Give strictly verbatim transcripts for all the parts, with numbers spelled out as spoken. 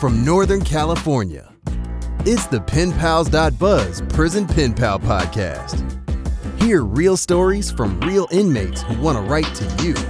from Northern California. It's the Pen Pals dot buzz Prison Pen Pal podcast. Hear real stories from real inmates who want to write to you.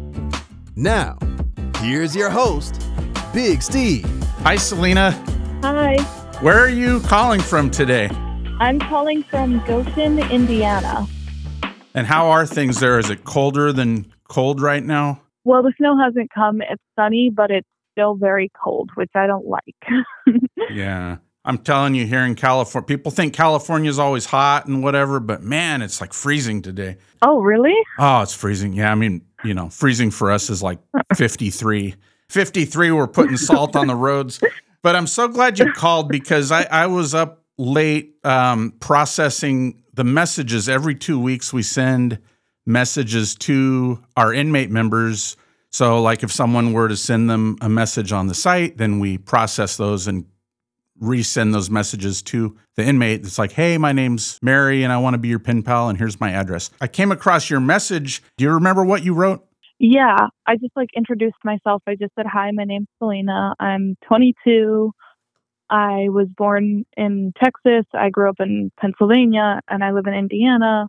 Now, here's your host, Big Steve. Hi, Selena. Hi. Where are you calling from today? I'm calling from Goshen, Indiana. And how are things there? Is it colder than cold right now? Well, the snow hasn't come. It's sunny, but it's still very cold, which I don't like. Yeah. I'm telling you, here in California, people think California is always hot and whatever, but man, it's like freezing today. Oh, really? Oh, it's freezing. Yeah, I mean, you know, freezing for us is like fifty-three. fifty-three, we're putting salt on the roads. But I'm so glad you called because I, I was up late um, processing the messages. Every two weeks we send messages to our inmate members. So like if someone were to send them a message on the site, then we process those and resend those messages to the inmate. It's like, hey, my name's Mary and I want to be your pen pal and here's my address. I came across your message. Do you remember what you wrote? Yeah, I just like introduced myself. I just said, hi, my name's Selena. I'm twenty-two. I was born in Texas. I grew up in Pennsylvania and I live in Indiana.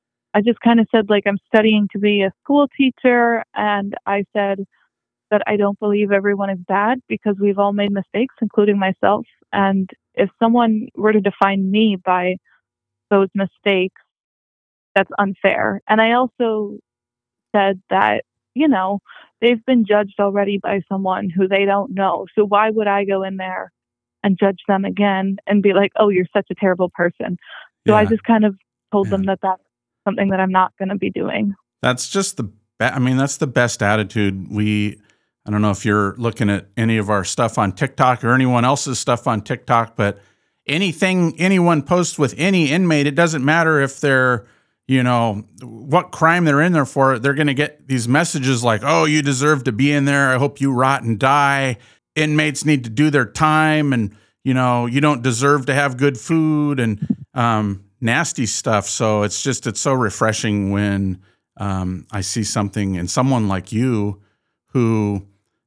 I just kind of said like I'm studying to be a school teacher. And I said that I don't believe everyone is bad because we've all made mistakes, including myself. And if someone were to define me by those mistakes, that's unfair. And I also said that, you know, they've been judged already by someone who they don't know. So why would I go in there and judge them again and be like, oh, you're such a terrible person? So Yeah. I just kind of told Yeah. them that that's something that I'm not going to be doing. That's just the, be- I mean, that's the best attitude. We, I don't know if you're looking at any of our stuff on TikTok or anyone else's stuff on TikTok, but anything anyone posts with any inmate, it doesn't matter if they're, you know, what crime they're in there for, they're going to get these messages like, oh, you deserve to be in there. I hope you rot and die. Inmates need to do their time. And, you know, you don't deserve to have good food and um, nasty stuff. So it's just, it's so refreshing when um, I see something and someone like you who,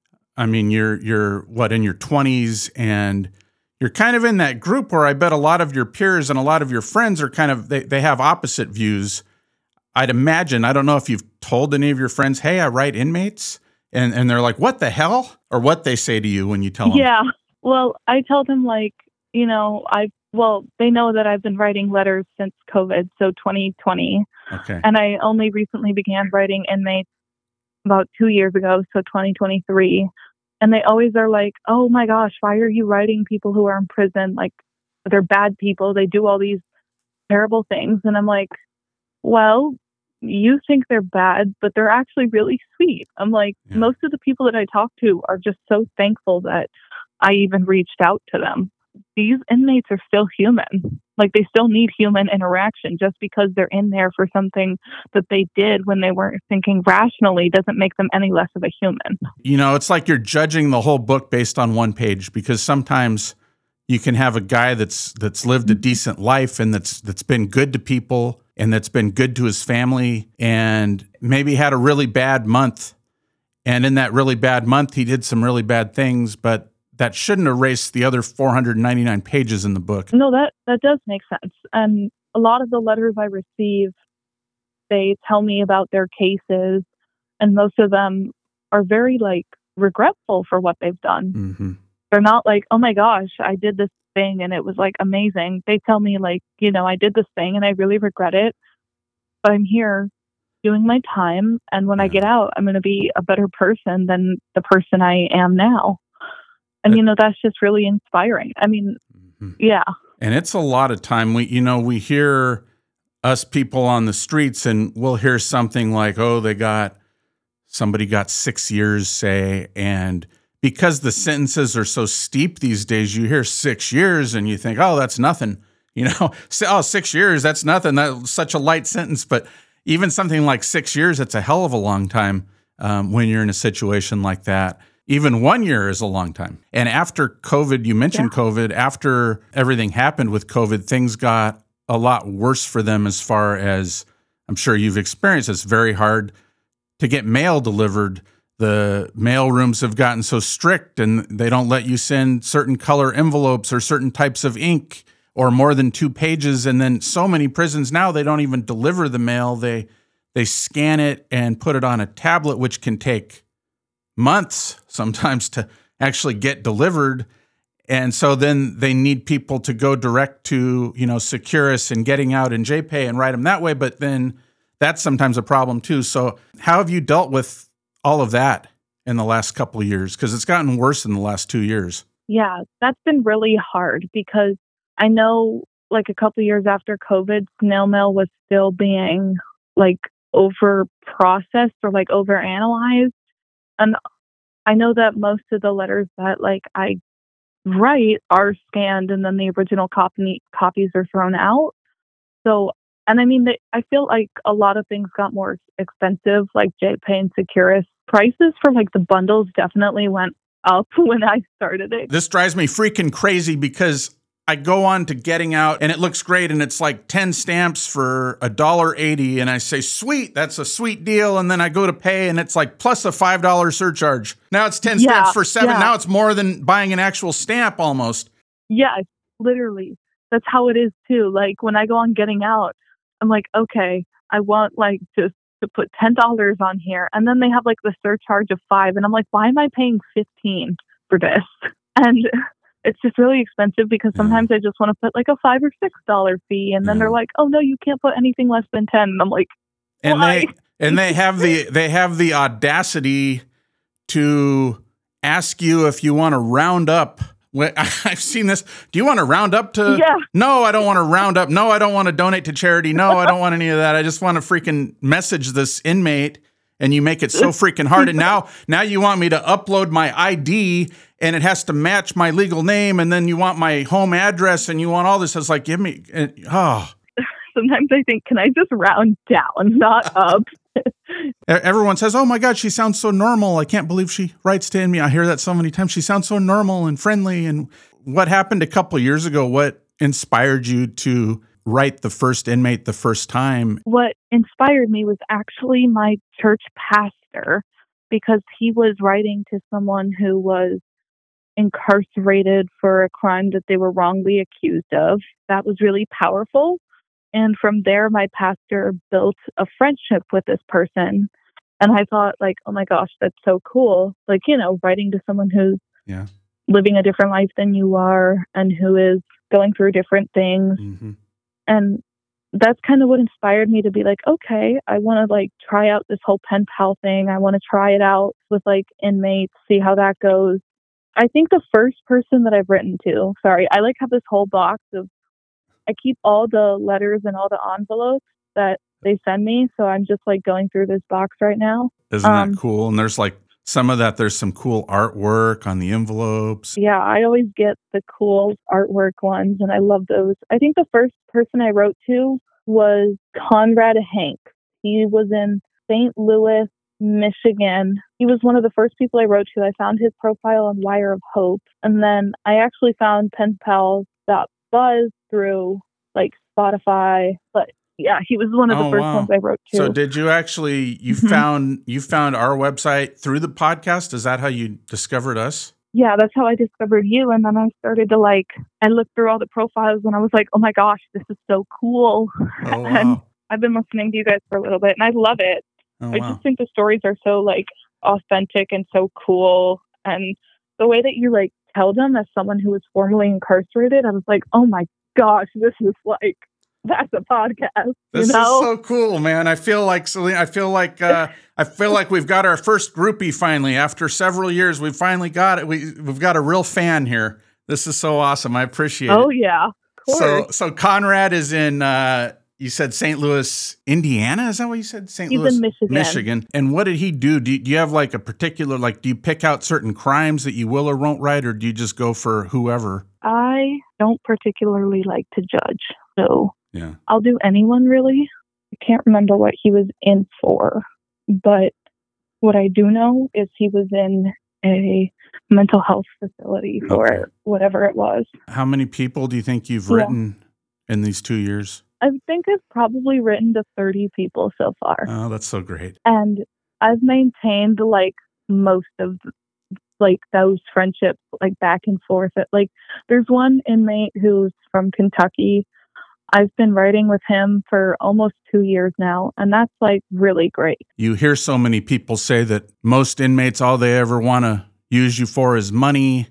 I mean, you're, you're what, in your twenties and you're kind of in that group where I bet a lot of your peers and a lot of your friends are kind of, they, they have opposite views. I'd imagine, I don't know if you've told any of your friends, hey, I write inmates. And and they're like, what the hell? Or what they say to you when you tell them. Yeah. Well, I tell them like, you know, I, well, they know that I've been writing letters since COVID, so twenty twenty. Okay. And I only recently began writing inmates about two years ago, so twenty twenty-three. And they always are like, oh my gosh, why are you writing people who are in prison? Like, they're bad people. They do all these terrible things. And I'm like, well, you think they're bad, but they're actually really sweet. I'm like, Yeah. most of the people that I talk to are just so thankful that I even reached out to them. These inmates are still human. Like, they still need human interaction. Just because they're in there for something that they did when they weren't thinking rationally doesn't make them any less of a human. You know, it's like you're judging the whole book based on one page because sometimes you can have a guy that's that's lived a decent life and that's that's been good to people and that's been good to his family and maybe had a really bad month. And in that really bad month, he did some really bad things, but that shouldn't erase the other four hundred ninety-nine pages in the book. No, that, that does make sense. And a lot of the letters I receive, they tell me about their cases, and most of them are very, like, regretful for what they've done. Mm-hmm. They're not like, oh my gosh, I did this thing and it was like amazing. They tell me like, you know, I did this thing and I really regret it, but I'm here doing my time. And when Yeah. I get out, I'm going to be a better person than the person I am now. And, That- you know, that's just really inspiring. I mean, Mm-hmm. yeah. And it's a lot of time. We, you know, we hear us people on the streets and we'll hear something like, oh, they got, somebody got six years, say, and because the sentences are so steep these days, you hear six years and you think, oh, that's nothing. You know, oh, six years, that's nothing. That's such a light sentence. But even something like six years, it's a hell of a long time um, when you're in a situation like that. Even one year is a long time. And after COVID, you mentioned yeah. COVID, after everything happened with COVID, things got a lot worse for them as far as I'm sure you've experienced. It's very hard to get mail delivered the mail rooms have gotten so strict and they don't let you send certain color envelopes or certain types of ink or more than two pages. And then so many prisons now, they don't even deliver the mail. They they scan it and put it on a tablet, which can take months sometimes to actually get delivered. And so then they need people to go direct to, you know, Securus and getting out in J P A and write them that way. But then that's sometimes a problem too. So how have you dealt with all of that in the last couple of years? Because it's gotten worse in the last two years. Yeah, that's been really hard because I know like a couple of years after COVID, snail mail was still being like over processed or like over analyzed. And I know that most of the letters that like I write are scanned and then the original copy copies are thrown out. So, and I mean, they, I feel like a lot of things got more expensive, like J P A and Securus. Prices for like the bundles definitely went up when I started it. This drives me freaking crazy because I go on to Getting Out and it looks great and it's like ten stamps for a dollar eighty and I say, sweet, that's a sweet deal. And then I go to pay and it's like plus a five dollar surcharge. Now it's ten yeah, stamps for seven. Yeah. Now it's more than buying an actual stamp almost. Yeah, literally. That's how it is too. Like when I go on Getting Out, I'm like, okay, I want like just to put ten dollars on here. And then they have like the surcharge of five. And I'm like, why am I paying fifteen for this? And it's just really expensive because sometimes yeah. I just want to put like a five or six dollar fee, and then yeah. they're like, "Oh no, you can't put anything less than ten." And I'm like, and why? they and they have the they have the audacity to ask you if you want to round up. I've seen this. Do you want to round up to? Yeah. No, I don't want to round up. No, I don't want to donate to charity. No, I don't want any of that. I just want to freaking message this inmate. And you make it so freaking hard. And now, now you want me to upload my I D and it has to match my legal name. And then you want my home address and you want all this. It's like, give me, oh. Sometimes I think, can I just round down, not up? Everyone says, oh my God, she sounds so normal. I can't believe she writes to me. I hear that so many times. She sounds so normal and friendly. And what happened a couple of years ago? What inspired you to write the first inmate the first time? What inspired me was actually my church pastor, because he was writing to someone who was incarcerated for a crime that they were wrongly accused of. That was really powerful. And from there, my pastor built a friendship with this person. And I thought, like, oh my gosh, that's so cool. Like, you know, writing to someone who's yeah. living a different life than you are and who is going through different things. Mm-hmm. And that's kind of what inspired me to be like, okay, I want to like try out this whole pen pal thing. I want to try it out with like inmates, see how that goes. I think the first person that I've written to, sorry, I like have this whole box of, I keep all the letters and all the envelopes that they send me. So I'm just like going through this box right now. Isn't um, that cool? And there's like some of that, there's some cool artwork on the envelopes. Yeah, I always get the cool artwork ones, and I love those. I think the first person I wrote to was Conrad Hank. He was in Saint Louis, Michigan. He was one of the first people I wrote to. I found his profile on Wire of Hope. And then I actually found pen pals dot buzz through like Spotify. But yeah, he was one of the oh, first wow. ones I wrote to. So did you actually, you mm-hmm. found you found our website through the podcast? Is that how you discovered us? Yeah, that's how I discovered you. And then I started to like, I looked through all the profiles and I was like, oh my gosh, this is so cool. Oh, wow. And I've been listening to you guys for a little bit and I love it. Oh, I wow. just think the stories are so like authentic and so cool. And the way that you like tell them as someone who was formerly incarcerated, I was like, oh my gosh, this is like, that's a podcast. This you know? is so cool, man. I feel like Selena, I feel like uh, I feel like we've got our first groupie finally. After several years, we finally got it. We we've got a real fan here. This is so awesome. I appreciate oh, it. Oh yeah. Of course. So so Conrad is in uh, you said Saint Louis, Indiana? Is that what you said? Saint He's Louis, in Michigan. Michigan. And what did he do? Do you, do you have like a particular, like, do you pick out certain crimes that you will or won't write, or do you just go for whoever? I don't particularly like to judge, so yeah, I'll do anyone really. I can't remember what he was in for, but what I do know is he was in a mental health facility for okay. whatever it was. How many people do you think you've yeah. written in these two years? I think I've probably written to thirty people so far. Oh, that's so great. And I've maintained like most of like those friendships like back and forth. Like there's one inmate who's from Kentucky. I've been writing with him for almost two years now, and that's like really great. You hear so many people say that most inmates, all they ever want to use you for is money,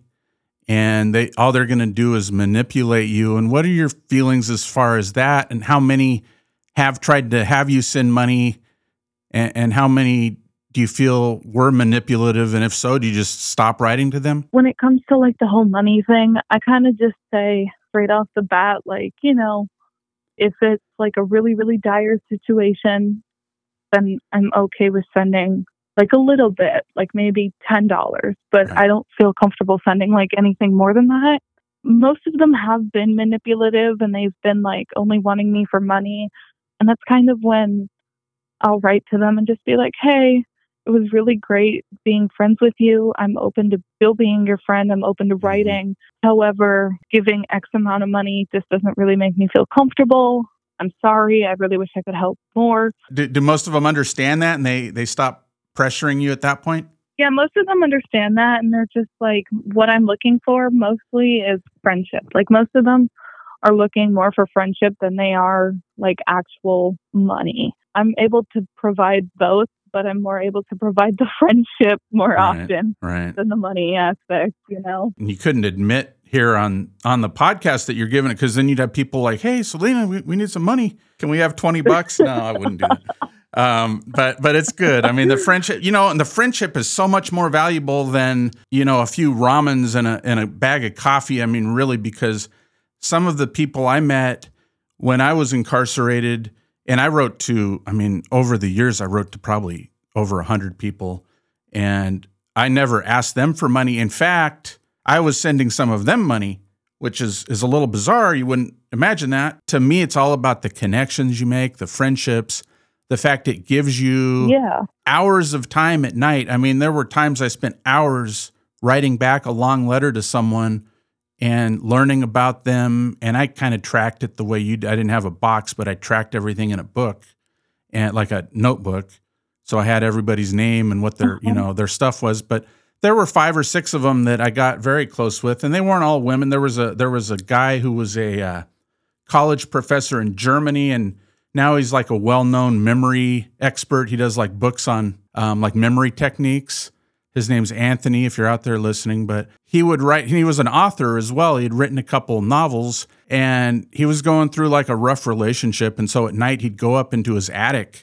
and they all they're going to do is manipulate you. And what are your feelings as far as that, and how many have tried to have you send money, and, and how many do you feel were manipulative? And if so, do you just stop writing to them? When it comes to like the whole money thing, I kind of just say straight off the bat, like, you know, if it's like a really, really dire situation, then I'm okay with sending like a little bit, like maybe ten dollars, but Right. I don't feel comfortable sending like anything more than that. Most of them have been manipulative and they've been like only wanting me for money. And that's kind of when I'll write to them and just be like, hey, it was really great being friends with you. I'm open to still being your friend. I'm open to writing. Mm-hmm. However, giving X amount of money just doesn't really make me feel comfortable. I'm sorry. I really wish I could help more. Do, do most of them understand that and they, they stop pressuring you at that point? Yeah, most of them understand that. And they're just like, what I'm looking for mostly is friendship. Like most of them are looking more for friendship than they are like actual money. I'm able to provide both, but I'm more able to provide the friendship more Right, often right. than the money aspect, you know? And you couldn't admit here on, on the podcast that you're giving it, because then you'd have people like, hey, Selena, we, we need some money. Can we have twenty bucks? No, I wouldn't do that. Um, but but it's good. I mean, the friendship, you know, and the friendship is so much more valuable than, you know, a few ramens and a, and a bag of coffee. I mean, really, because some of the people I met when I was incarcerated, and I wrote to, I mean, over the years, I wrote to probably over a hundred people, and I never asked them for money. In fact, I was sending some of them money, which is, is a little bizarre. You wouldn't imagine that. To me, it's all about the connections you make, the friendships, the fact it gives you yeah. hours of time at night. I mean, there were times I spent hours writing back a long letter to someone and learning about them. And I kind of tracked it the way you did. I didn't have a box, but I tracked everything in a book and like a notebook. So I had everybody's name and what their, uh-huh. you know, their stuff was. But there were five or six of them that I got very close with, and they weren't all women. There was a there was a guy who was a uh, college professor in Germany, and now he's like a well-known memory expert. He does like books on um, like memory techniques. His name's Anthony, if you're out there listening. But he would write, he was an author as well. He had written a couple novels, and he was going through like a rough relationship. And so at night he'd go up into his attic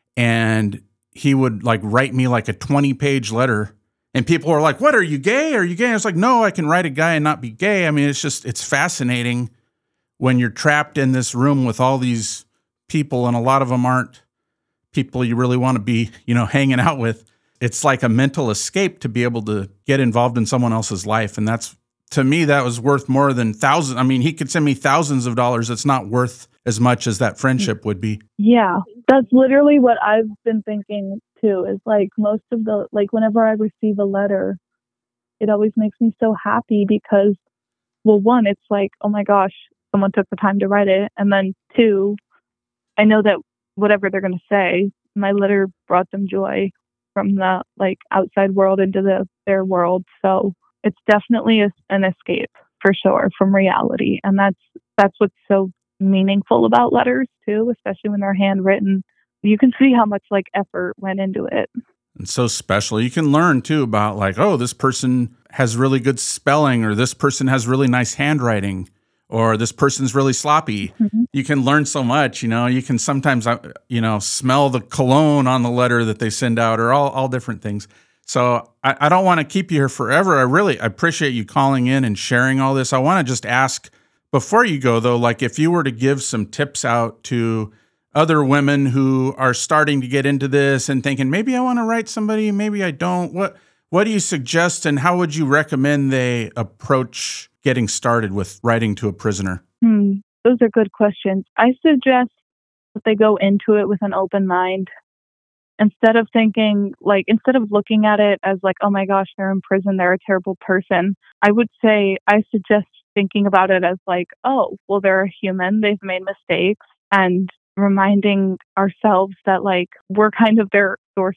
and he would like write me like a twenty-page letter. And people were like, what, are you gay? Are you gay? I was like, no, I can write a guy and not be gay. I mean, it's just, it's fascinating when you're trapped in this room with all these people, and a lot of them aren't people you really want to be, you know, hanging out with. It's like a mental escape to be able to get involved in someone else's life. And that's, to me, that was worth more than thousands. I mean, he could send me thousands of dollars. It's not worth as much as that friendship would be. Yeah, that's literally what I've been thinking too, is like most of the, like whenever I receive a letter, it always makes me so happy because, well, one, it's like, oh my gosh, someone took the time to write it. And then two, I know that whatever they're going to say, my letter brought them joy from the like outside world into the their world. So it's definitely a, an escape for sure from reality. And that's that's what's so meaningful about letters too, especially when they're handwritten. You can see how much like effort went into it. And so special. You can learn too about like, oh, this person has really good spelling, or this person has really nice handwriting, or this person's really sloppy. Mm-hmm. You can learn so much, you know. You can sometimes, you know, smell the cologne on the letter that they send out, or all, all different things. So I, I don't want to keep you here forever. I really I appreciate you calling in and sharing all this. I want to just ask, before you go, though, like if you were to give some tips out to other women who are starting to get into this and thinking, maybe I want to write somebody, maybe I don't, what what do you suggest, and how would you recommend they approach getting started with writing to a prisoner? Hmm. Those are good questions. I suggest that they go into it with an open mind. Instead of thinking, like, instead of looking at it as like, oh my gosh, they're in prison, they're a terrible person, I would say, I suggest thinking about it as like, oh, well, they're a human, they've made mistakes, and reminding ourselves that like we're kind of their source of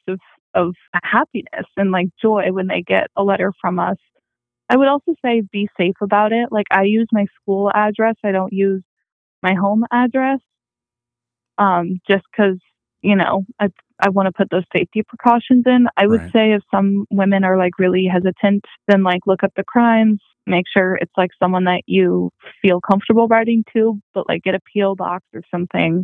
of happiness and like joy when they get a letter from us. I would also say be safe about it. Like I use my school address. I don't use my home address. Um, just because, you know, I I want to put those safety precautions in. I would Right. say if some women are like really hesitant, then like look up the crimes, make sure it's like someone that you feel comfortable writing to, but like get a P O box or something.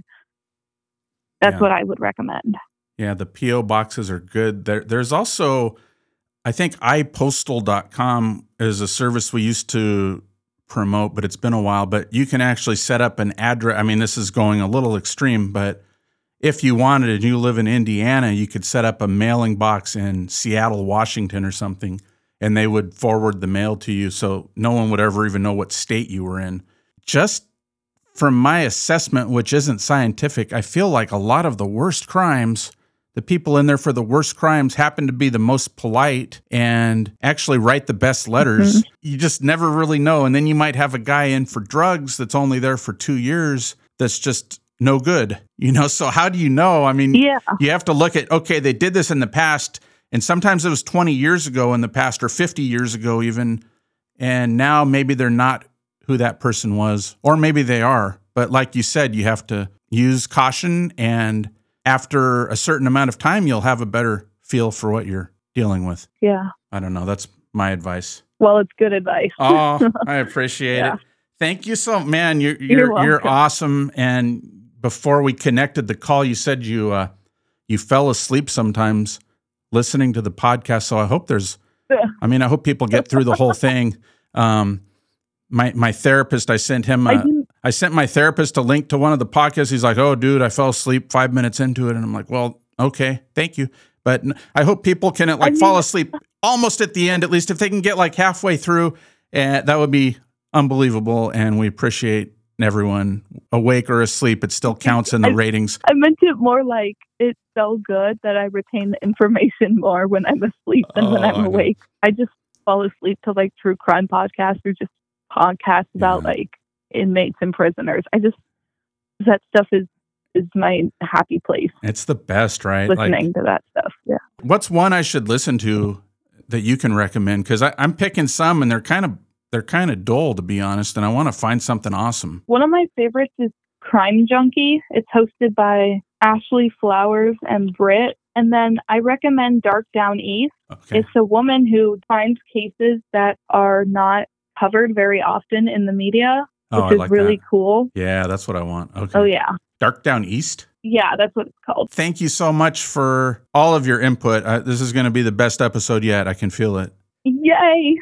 That's Yeah. what I would recommend. Yeah, the P O boxes are good. There, there's also, I think i postal dot com is a service we used to promote, but it's been a while. But you can actually set up an address. I mean, this is going a little extreme, but if you wanted and you live in Indiana, you could set up a mailing box in Seattle, Washington or something, and they would forward the mail to you. So no one would ever even know what state you were in. Just from my assessment, which isn't scientific, I feel like a lot of the worst crimes, the people in there for the worst crimes happen to be the most polite and actually write the best letters. Mm-hmm. You just never really know. And then you might have a guy in for drugs that's only there for two years that's just no good, you know? So how do you know? I mean, yeah. you have to look at, okay, they did this in the past, and sometimes it was twenty years ago in the past or fifty years ago even, and now maybe they're not who that person was, or maybe they are. But like you said, you have to use caution, and after a certain amount of time, you'll have a better feel for what you're dealing with. Yeah. I don't know. That's my advice. Well, it's good advice. Oh, I appreciate yeah. it. Thank you so, man. You're you're you're, you're awesome. And before we connected the call, you said you uh, you fell asleep sometimes listening to the podcast. So I hope there's, I mean, I hope people get through the whole thing. Um, my my therapist, I sent him. A, I, I sent my therapist a link to one of the podcasts. He's like, "Oh, dude, I fell asleep five minutes into it," and I'm like, "Well, okay, thank you." But I hope people can like I mean, fall asleep almost at the end, at least if they can get like halfway through, and uh, that would be unbelievable. And we appreciate everyone awake or asleep. It still counts in the I, ratings. I meant it more like it's so good that I retain the information more when I'm asleep than oh, when I'm awake. I just fall asleep to like true crime podcasts or just podcasts about yeah. like inmates and prisoners. I just, that stuff is, is my happy place. It's the best, right? Listening like, to that stuff. Yeah. What's one I should listen to that you can recommend? Because I'm picking some and they're kind of they're kind of dull, to be honest, and I want to find something awesome. One of my favorites is Crime Junkie. It's hosted by Ashley Flowers and Britt. And then I recommend Dark Down East. Okay. It's a woman who finds cases that are not covered very often in the media, which oh, is like really that. cool. Yeah, that's what I want. Okay. Oh, yeah. Dark Down East? Yeah, that's what it's called. Thank you so much for all of your input. Uh, this is going to be the best episode yet. I can feel it. Yay.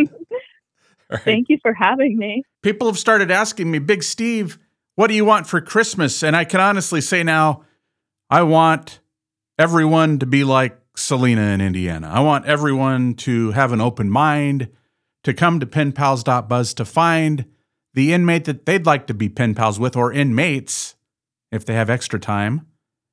Right. Thank you for having me. People have started asking me, Big Steve, what do you want for Christmas? And I can honestly say now, I want everyone to be like Selena in Indiana. I want everyone to have an open mind, to come to pen pals dot buzz to find the inmate that they'd like to be pen pals with, or inmates, if they have extra time.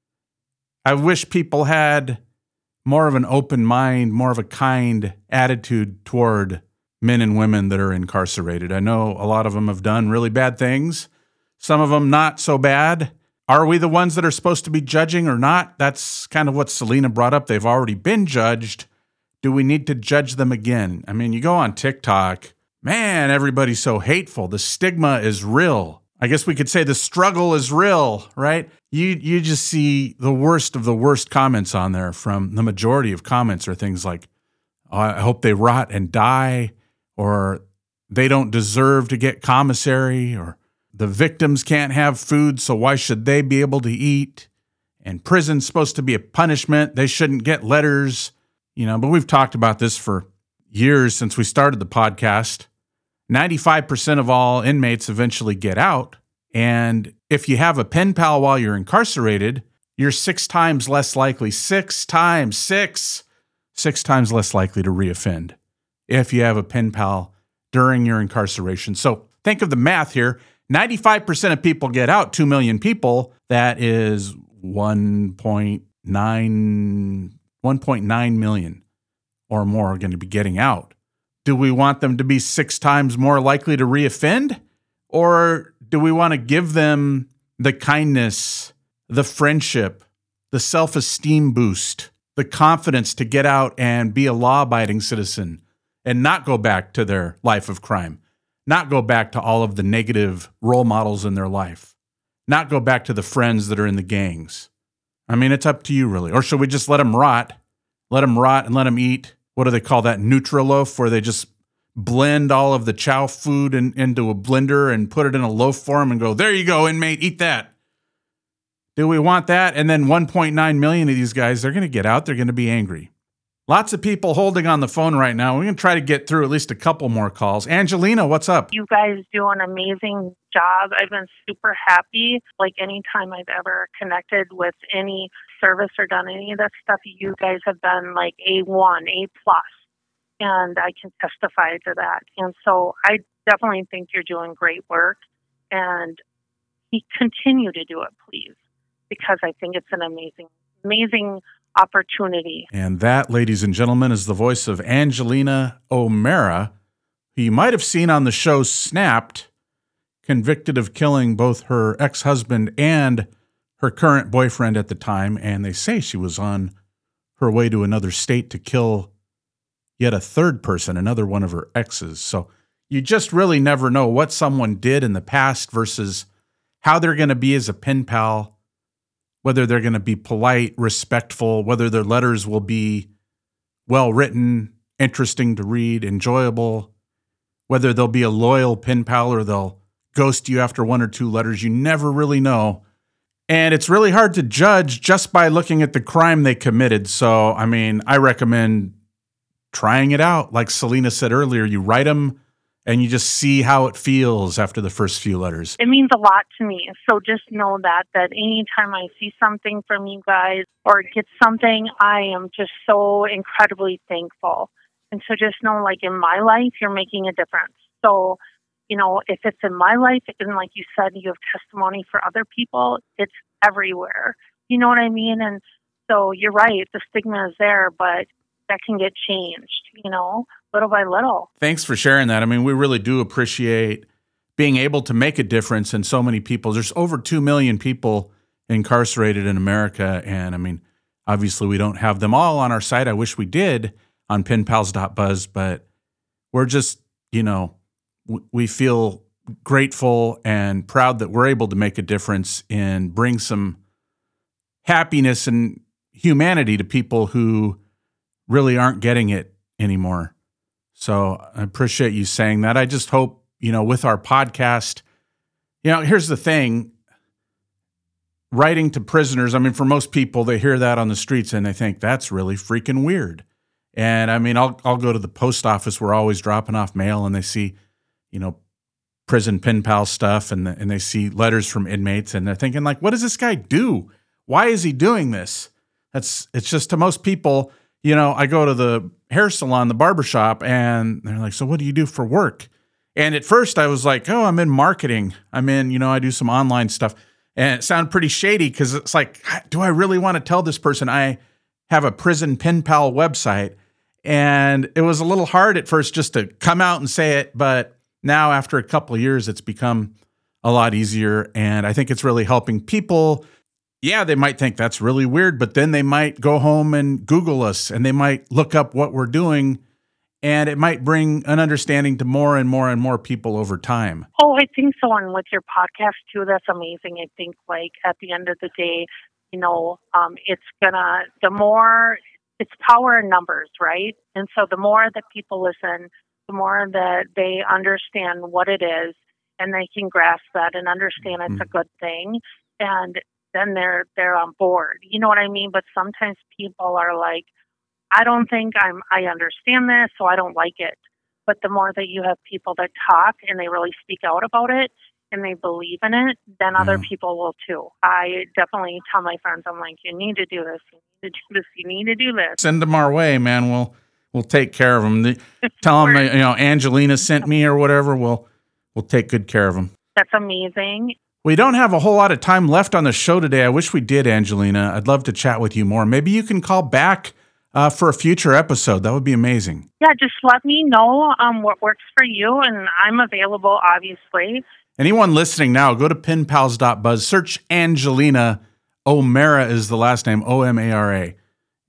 I wish people had more of an open mind, more of a kind attitude toward men and women that are incarcerated. I know a lot of them have done really bad things. Some of them not so bad. Are we the ones that are supposed to be judging or not? That's kind of what Selena brought up. They've already been judged. Do we need to judge them again? I mean, you go on TikTok, man, everybody's so hateful. The stigma is real. I guess we could say the struggle is real, right? You you just see the worst of the worst comments on there. From the majority of comments are things like, oh, I hope they rot and die, or they don't deserve to get commissary, or the victims can't have food, so why should they be able to eat? And prison's supposed to be a punishment. They shouldn't get letters, you know, but we've talked about this for years since we started the podcast. ninety-five percent of all inmates eventually get out. And if you have a pen pal while you're incarcerated, you're six times less likely, six times, six, six times less likely to reoffend if you have a pen pal during your incarceration. So think of the math here. ninety-five percent of people get out, two million people. That is one point nine, one point nine million or more are going to be getting out. Do we want them to be six times more likely to reoffend? Or do we want to give them the kindness, the friendship, the self-esteem boost the confidence to get out and be a law-abiding citizen and not go back to their life of crime, not go back to all of the negative role models in their life, not go back to the friends that are in the gangs. I mean, it's up to you, really. Or should we just let them rot, let them rot and let them eat? What do they call that? Nutriloaf, where they just blend all of the chow food in, into a blender and put it in a loaf form and go, there you go, inmate, eat that. Do we want that? And then one point nine million of these guys, they're going to get out. They're going to be angry. Lots of people holding on the phone right now. We're going to try to get through at least a couple more calls. Angelina, what's up? You guys do an amazing job. I've been super happy. Like anytime I've ever connected with any service or done any of that stuff, you guys have been like A one, A plus. And I can testify to that. And so I definitely think you're doing great work. And continue to do it, please, because I think it's an amazing, amazing opportunity. And that, ladies and gentlemen, is the voice of Angelina O'Mara, who you might have seen on the show Snapped, convicted of killing both her ex-husband and her current boyfriend at the time. And they say she was on her way to another state to kill yet a third person, another one of her exes. So you just really never know what someone did in the past versus how they're going to be as a pen pal, whether they're going to be polite, respectful, whether their letters will be well-written, interesting to read, enjoyable, whether they'll be a loyal pen pal or they'll ghost you after one or two letters. You never really know. And it's really hard to judge just by looking at the crime they committed. So, I mean, I recommend trying it out. Like Selena said earlier, you write them and you just see how it feels after the first few letters. It means a lot to me. So just know that, that anytime I see something from you guys or get something, I am just so incredibly thankful. And so just know, like in my life, you're making a difference. So, you know, if it's in my life, and like you said, you have testimony for other people, it's everywhere. You know what I mean? And so you're right, the stigma is there, but that can get changed, you know, little by little. Thanks for sharing that. I mean, we really do appreciate being able to make a difference in so many people. There's over two million people incarcerated in America. And I mean, obviously we don't have them all on our site. I wish we did on pen pals dot buzz, but we're just, you know, w- we feel grateful and proud that we're able to make a difference and bring some happiness and humanity to people who really aren't getting it anymore. So I appreciate you saying that. I just hope, you know, with our podcast, you know, here's the thing, writing to prisoners, I mean, for most people, they hear that on the streets and they think that's really freaking weird. And I mean, I'll I'll go to the post office. We're always dropping off mail and they see, you know, prison pen pal stuff and, the, and they see letters from inmates and they're thinking like, what does this guy do? Why is he doing this? That's, it's just to most people, you know, I go to the hair salon, the barbershop, and they're like, so what do you do for work? And at first I was like, oh, I'm in marketing. I'm in, you know, I do some online stuff. And it sounded pretty shady because it's like, do I really want to tell this person I have a prison pen pal website? And it was a little hard at first just to come out and say it. But now after a couple of years, it's become a lot easier. And I think it's really helping people. Yeah, they might think that's really weird, but then they might go home and Google us and they might look up what we're doing and it might bring an understanding to more and more and more people over time. Oh, I think so. And with your podcast too, that's amazing. I think like at the end of the day, you know, um, it's gonna, the more, it's power in numbers, right? And so the more that people listen, the more that they understand what it is and they can grasp that and understand it's mm-hmm. a good thing. And then they're they're on board. You know what I mean? But sometimes people are like, I don't think I'm I understand this, so I don't like it. But the more that you have people that talk and they really speak out about it and they believe in it, then other mm. people will too. I definitely tell my friends, I'm like, you need to do this, you need to do this, you need to do this. Send them our way, man. We'll we'll take care of them. The, tell them, you know, Angelina sent me or whatever. We'll we'll take good care of them. That's amazing. We don't have a whole lot of time left on the show today. I wish we did, Angelina. I'd love to chat with you more. Maybe you can call back uh, for a future episode. That would be amazing. Yeah, just let me know um, what works for you, and I'm available, obviously. Anyone listening now, go to pen pals dot buzz. Search Angelina. O'Mara is the last name, O M A R A.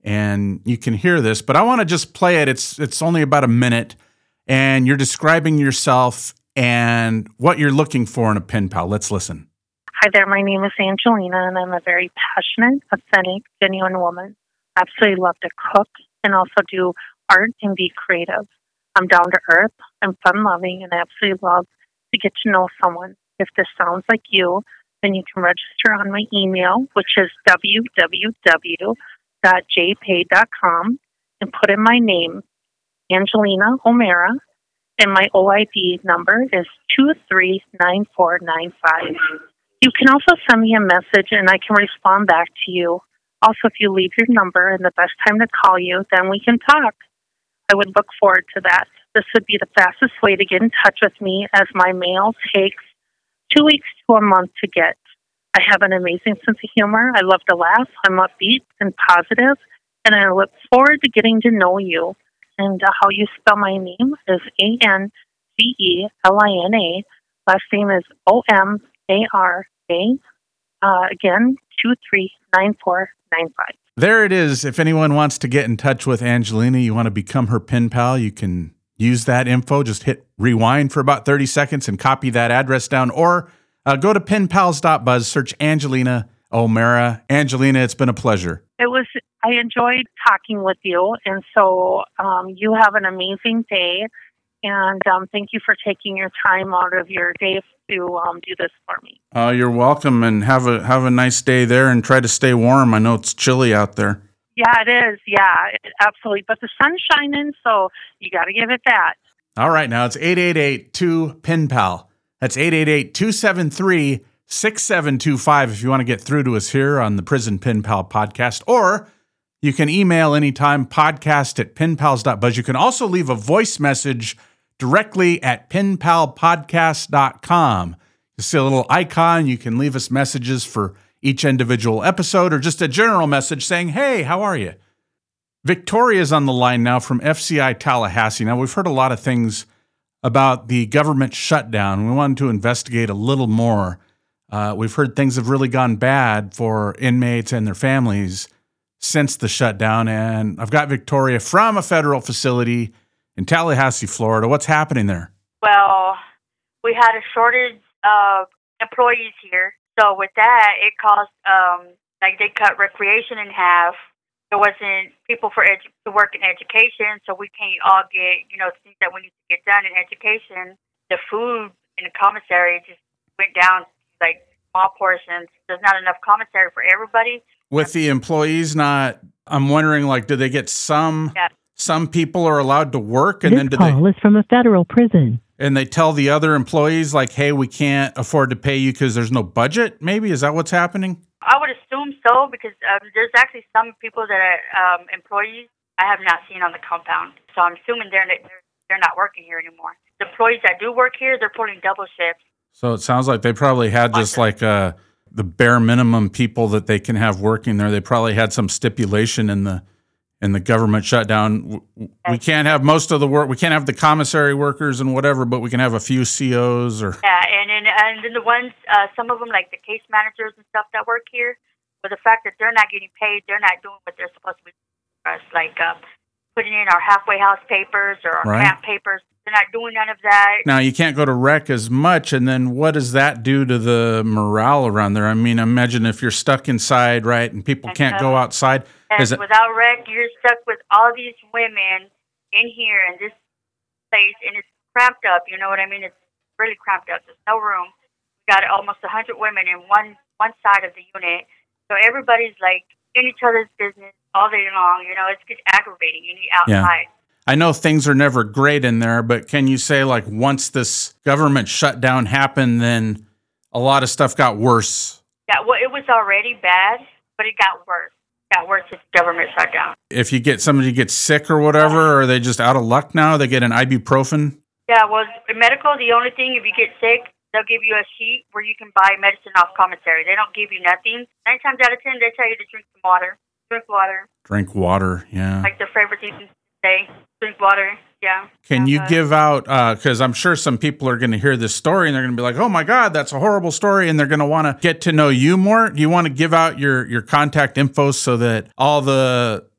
and you can hear this, but I want to just play it. It's it's only about a minute, and you're describing yourself and what you're looking for in a pen pal. Let's listen. Hi there, my name is Angelina, and I'm a very passionate, authentic, genuine woman. I absolutely love to cook and also do art and be creative. I'm down to earth, I'm fun-loving, and I absolutely love to get to know someone. If this sounds like you, then you can register on my email, which is w w w dot j pay dot com, and put in my name, Angelina O'Mara, and my O I D number is two three nine four nine five. You can also send me a message, and I can respond back to you. Also, if you leave your number and the best time to call you, then we can talk. I would look forward to that. This would be the fastest way to get in touch with me, as my mail takes two weeks to a month to get. I have an amazing sense of humor. I love to laugh. I'm upbeat and positive, and I look forward to getting to know you. And uh, how you spell my name is A N V E L I N A. Last name is O M A R A. Uh, again, two three nine four nine five. There it is. If anyone wants to get in touch with Angelina, you want to become her pen pal, you can use that info. Just hit rewind for about thirty seconds and copy that address down, or uh, go to pen pals dot buzz, search Angelina O'Mara. Angelina, it's been a pleasure. It was, I enjoyed talking with you, and so um, you have an amazing day, and um, thank you for taking your time out of your day to um, do this for me. Oh, uh, you're welcome, and have a have a nice day there, and try to stay warm. I know it's chilly out there. Yeah, it is. Yeah, it, absolutely. But the sun's shining, so you got to give it that. All right, now it's eight eight eight two P E N P A L. That's eight eight eight two seven three six seven two five if you want to get through to us here on the Prison Pen Pal podcast, or you can email anytime, podcast at penpals dot buzz. You can also leave a voice message directly at pen pal podcast dot com. You see a little icon. You can leave us messages for each individual episode, or just a general message saying, hey, how are you? Victoria's on the line now from F C I Tallahassee. Now, we've heard a lot of things about the government shutdown. We wanted to investigate a little more. Uh, we've heard things have really gone bad for inmates and their families since the shutdown. And I've got Victoria from a federal facility in Tallahassee, Florida. What's happening there? Well, we had a shortage of employees here. So with that, it caused, um, like they cut recreation in half. There wasn't people for edu- to work in education, so we can't all get, you know, things that we need to get done in education. The food in the commissary just went down like small portions. There's not enough commissary for everybody. With the employees not, I'm wondering, like, do they get some, yeah. some people are allowed to work, and this then do call they, is from a federal prison. And they tell the other employees, like, hey, we can't afford to pay you because there's no budget, maybe? Is that what's happening? I would assume so, because um, there's actually some people that are um, employees I have not seen on the compound. So I'm assuming they're, they're they're not working here anymore. The employees that do work here, they're pulling double shifts. So it sounds like they probably had just like uh, the bare minimum people that they can have working there. They probably had some stipulation in the in the government shutdown. We can't have most of the work. We can't have the commissary workers and whatever, but we can have a few C Os or. Yeah, and then and then the ones, uh, some of them like the case managers and stuff that work here, but the fact that they're not getting paid, they're not doing what they're supposed to be doing for us, like uh, putting in our halfway house papers or our right. camp papers. They're not doing none of that. Now, you can't go to rec as much, and then what does that do to the morale around there? I mean, imagine if you're stuck inside, right, and people and, can't uh, go outside. And Is it- without rec, you're stuck with all these women in here in this place, and it's cramped up, you know what I mean? It's really cramped up. There's no room. We got almost one hundred women in one, one side of the unit, so everybody's, like, in each other's business all day long. You know, it's just aggravating. You need outside. Yeah. I know things are never great in there, but can you say, like, once this government shutdown happened, then a lot of stuff got worse? Yeah, well, it was already bad, but it got worse. It got worse with government shutdown. If you get somebody gets sick or whatever, are they just out of luck now? They get an ibuprofen? Yeah, well, in medical, the only thing, if you get sick, they'll give you a sheet where you can buy medicine off commissary. They don't give you nothing. Nine times out of ten, they tell you to drink some water. Drink water. Drink water, yeah. Like their favorite thing to say. Drink water, yeah. Can you uh, give out, because uh, I'm sure some people are going to hear this story and they're going to be like, oh my God, that's a horrible story. And they're going to want to get to know you more. Do you want to give out your, your contact info so that all the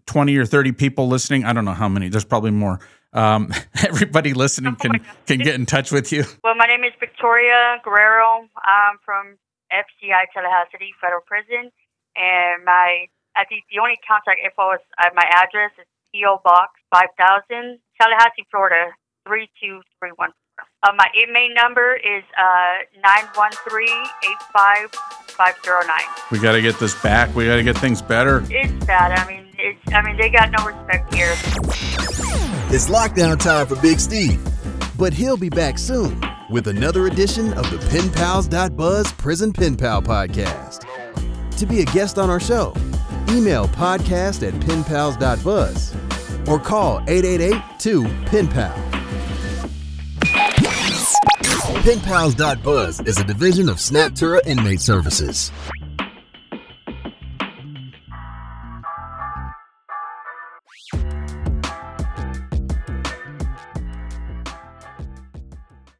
twenty or thirty people listening, I don't know how many, there's probably more. Um, everybody listening can, can get in touch with you. Well, my name is Victoria Guerrero. I'm from F C I Tallahassee Federal Prison, and my I think the only contact info is uh, my address is P O Box five thousand, Tallahassee, Florida three two three one four. Uh, my inmate number is uh, nine one three, eight five five zero nine. We got to get this back. We got to get things better. It's bad. I mean, it's I mean they got no respect here. It's lockdown time for Big Steve, but he'll be back soon with another edition of the Pen Pals dot Buzz Prison Pen Pal podcast. To be a guest on our show, email podcast at pen pals dot buzz or call eight eight eight, two, P E N P A L. Pen Pals dot Buzz is a division of Snaptura Inmate Services.